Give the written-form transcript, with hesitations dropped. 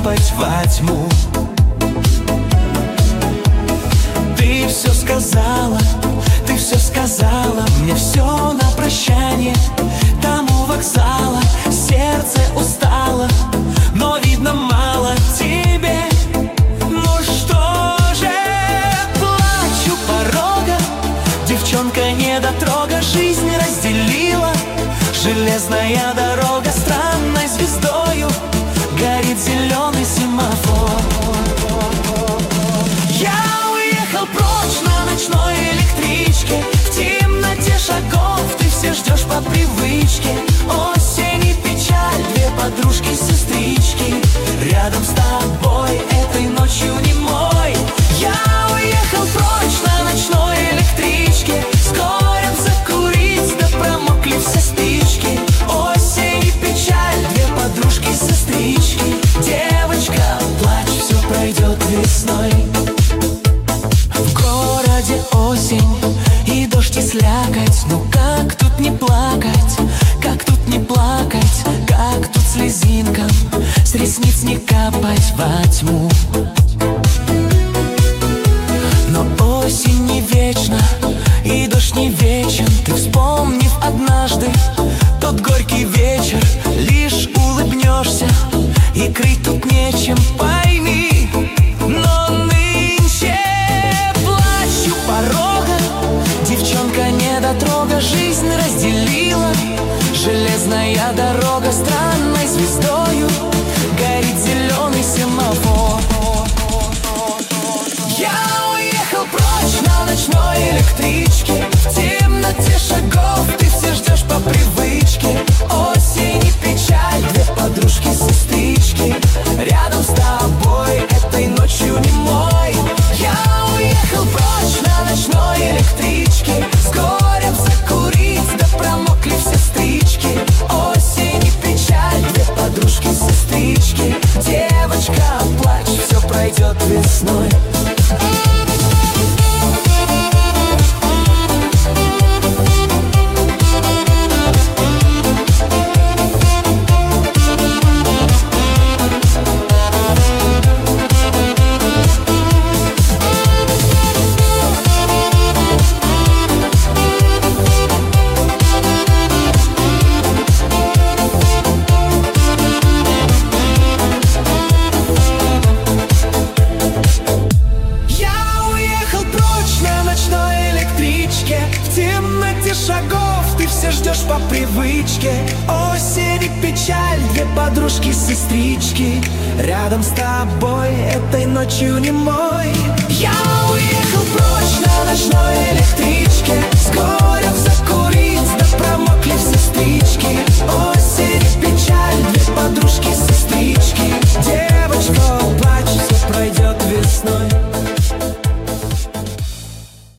капать во тьму. Ты все сказала мне все на прощание. Там у вокзала сердце устало, но видно мало тебе. Ну что же, плачу у порога, девчонка недотрога жизнь разделила. Железная дорога странной звездою горит зеленый семафор. Я уехал прочь на ночной электричке, в темноте шагов ты все ждешь по привычке. Осень и печаль, две подружки-сестрички, рядом с тобой этой ночью немой. Я уехал прочь на ночной электричке, с горем закурить, да промокли все спички. Осень и печаль, две подружки-сестрички, девочка, плачь, все пройдет весной. В городе осень и дождь и слякоть, ну как тут не плакать, как тут не плакать, как тут слезинкам с ресниц не капать во тьму. Но осень не вечна и дождь не вечен, ты вспомнив однажды тот горький вечер, лишь улыбнешься и крыть тут нечем, пойми. Но нынче плачу у порога, девчонка недотрога жизнь разделила. Железная дорога странной звездою горит зеленый семафор. Я уехал прочь на ночной электричке, в темноте шагов ты все ждешь по привычке. Осень и печаль, две подружки-сестрички, рядом с тобой этой ночью немой. Я уехал прочь на ночной электричке, с горем закурить, да промокли все стрички. Осень и печаль, две подружки-сестрички, девочка, плачь, все пройдет весной. Шагов ты все ждешь по привычке. Осень и печаль, две подружки-сестрички, рядом с тобой этой ночью немой.